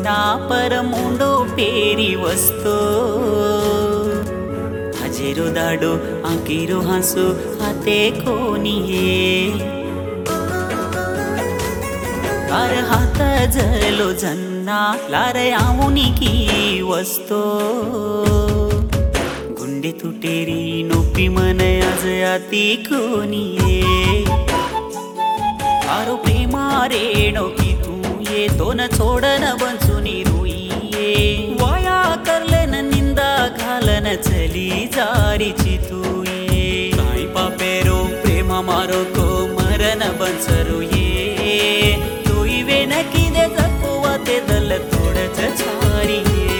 झन्ना पर मुंडो peri वस्तो हजेरो दाडो आंकीरो हाँसो हाते कोणीये अरे हात जलो झन्ना लारे आऊनी की वस्तो गुंडे तुटेरी नोपी मन आज आती कोणीये आरो प्रेमा रेणो की तू ये दोन छोडन बंचुनी रुईये वाया करलेन निंदा घालन चली जारीची तू ये काय पापेरो प्रेमा मारो को मरण बंचरू ये तू वेन किदे जकोवा ते दल तोडच छारी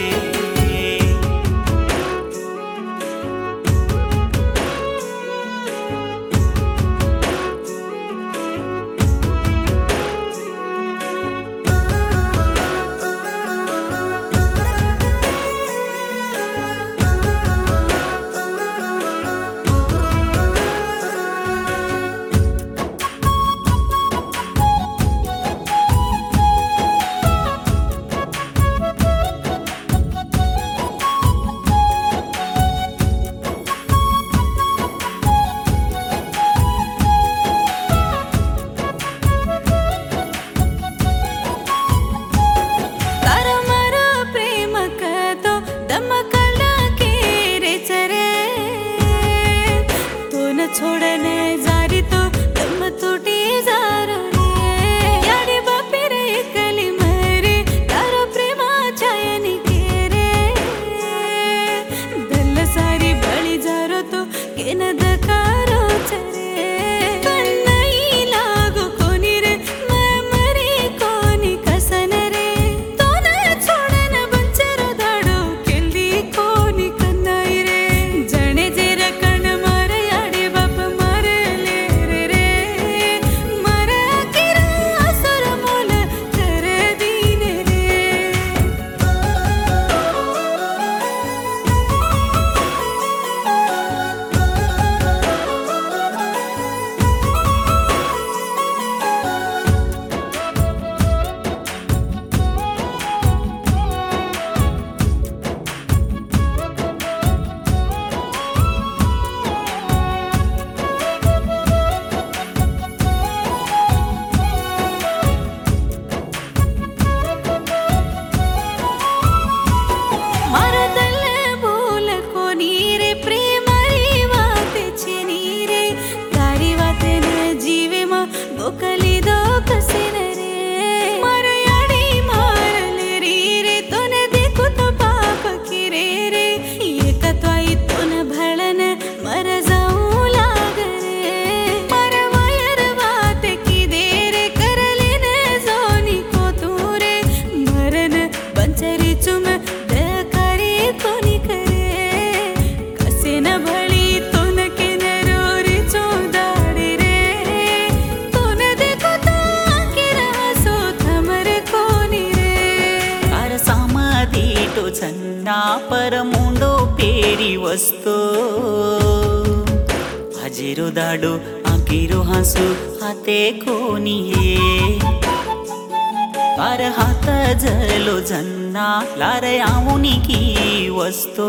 छोड़ने जारी तो दम टूटी जार रे यारे बापे रे कली मरे तारो प्रेमा छायनी के रे दल सारी बळी जारो तो केन दकारो चरे कन्नई लागो कोनी रे मरी कोनी कसन रे तो न छोड़न बंचरो दाडो केल्दी कोनी कन्नई रे जणे जे रकण कली दो कसिन रे मरयाडी मारले रे तोने देखो तो पाप की रे ये कतवाई तोन भळन मर जाऊ लाग रे मर वायर बात की दे रे करले ने जोनी को तू रे मरन बंचरी चुम दे करी कोनी करे कसिन भळी झन्ना पर मुंडो पेरी वस्तो हजेरो दाडो आंकीरो हाँसो हाते कोणीये अरे हात जलो झन्ना लारे आऊनी की वस्तो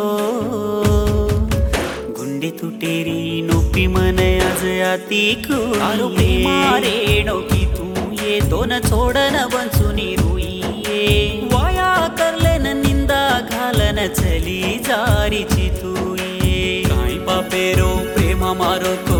गुंडे तुटेरी नोपी मन आज आती आरो प्रेमा रेणो की तू ये दोन छोडन बंचुनी रुईये वाया करलेन निंदा घालन चली जारीची तू ये काय पापेरो प्रेमा मारो